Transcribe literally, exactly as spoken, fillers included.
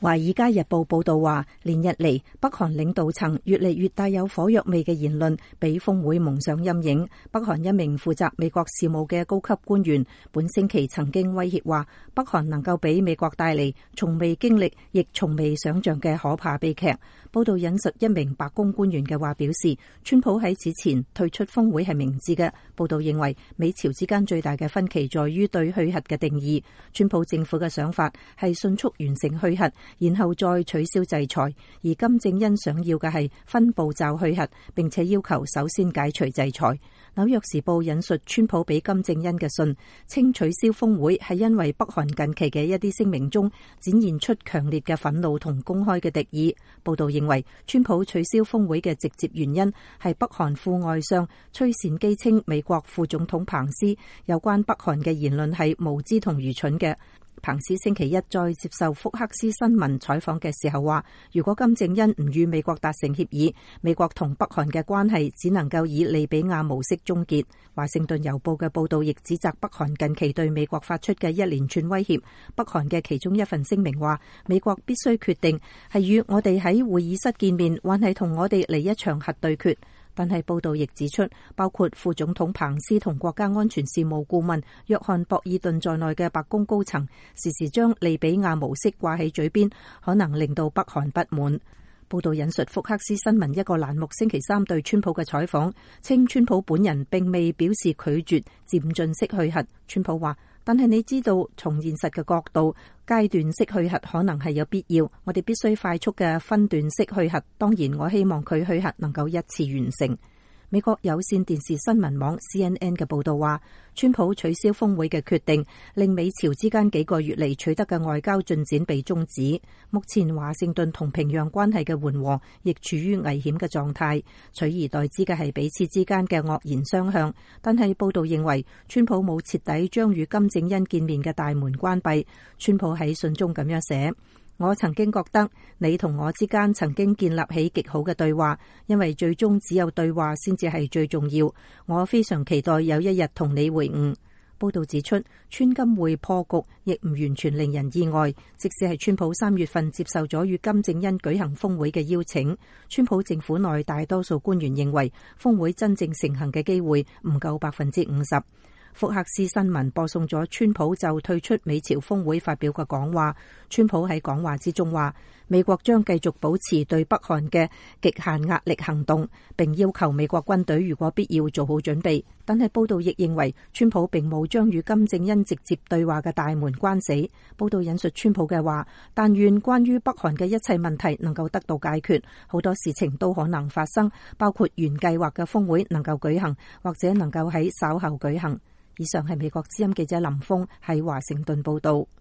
《華爾街日報》報道話，連日嚟北韓領導層越嚟越帶有火藥味嘅言論，俾峰會蒙上陰影。北韓一名負責美國事務嘅高級官員本星期曾經威脅話，北韓能夠俾美國帶嚟從未經歷亦從未想象嘅可怕悲劇。報道引述一名白宮官員嘅話表示，川普喺此前退出峰會係明智嘅。報道認為，美朝之間最大嘅分歧在於對去核嘅定義。川普政府嘅想法係迅速完成去核，然後再取消制裁，而金正恩想要嘅係分步驟去核，並且要求首先解除制裁。紐約時報引述川普俾金正恩嘅信，稱取消峰會係因為北韓近期嘅一啲聲明中展現出強烈嘅憤怒同公開嘅敵意。報道認為，川普取消峰會嘅直接原因係北韓副外相崔善基稱美國副總統彭斯有關北韓嘅言論係無知同愚蠢嘅。彭斯星期一再接受福克斯新聞採訪嘅時候話，如果金正恩唔與美國達成協議，美國同北韓嘅關係只能夠以利比亞模式終結。華盛頓郵報嘅報道亦指責北韓近期對美國發出嘅一連串威脅。北韓嘅其中一份聲明話，美國必須決定係與我哋喺會議室見面，還係同我哋嚟一場核對決。但係報道亦指出，包括副總統彭斯同國家安全事務顧問約翰博爾頓在內嘅白宮高層時時將利比亞模式掛喺嘴邊，可能令到北韓不滿。報道引述福克斯新聞一個欄目星期三對川普嘅採訪，稱川普本人並未表示拒絕漸進式去核。川普話，但係你知道，從現實嘅角度，階段式去核可能係有必要，我哋必須快速嘅分段式去核。當然，我希望佢去核能夠一次完成。美國有線電視新聞網 C N N 嘅報道話，川普取消峰會嘅決定令美朝之間幾個月嚟取得嘅外交進展被終止。目前華盛頓同平壤關係嘅緩和亦處於危險嘅狀態，取而代之嘅係彼此之間嘅惡言相向。但係報道認為，川普冇徹底將與金正恩見面嘅大門關閉。川普喺信中咁樣寫，我曾經覺得你同我之間曾經建立起極好嘅對話，因為最終只有對話先至係最重要。我非常期待有一日同你會晤。報道指出，川金會破局亦唔完全令人意外，即使係川普三月份接受咗與金正恩舉行峰會嘅邀請，川普政府內大多數官員認為峰會真正成行嘅機會唔夠百分之五十。福克斯新聞播送咗川普就退出美朝峰會發表嘅講話。川普喺講話之中話，美國將繼續保持對北韓嘅極限壓力行動，並要求美國軍隊如果必要做好準備。但係報道亦認為，川普並冇將與金正恩直接對話嘅大門關死。報道引述川普嘅話，但願關於北韓嘅一切問題能夠得到解決，好多事情都可能發生，包括原計劃嘅峰會能夠舉行，或者能夠喺稍後舉行。以上係美國之音記者林峰喺華盛頓報道。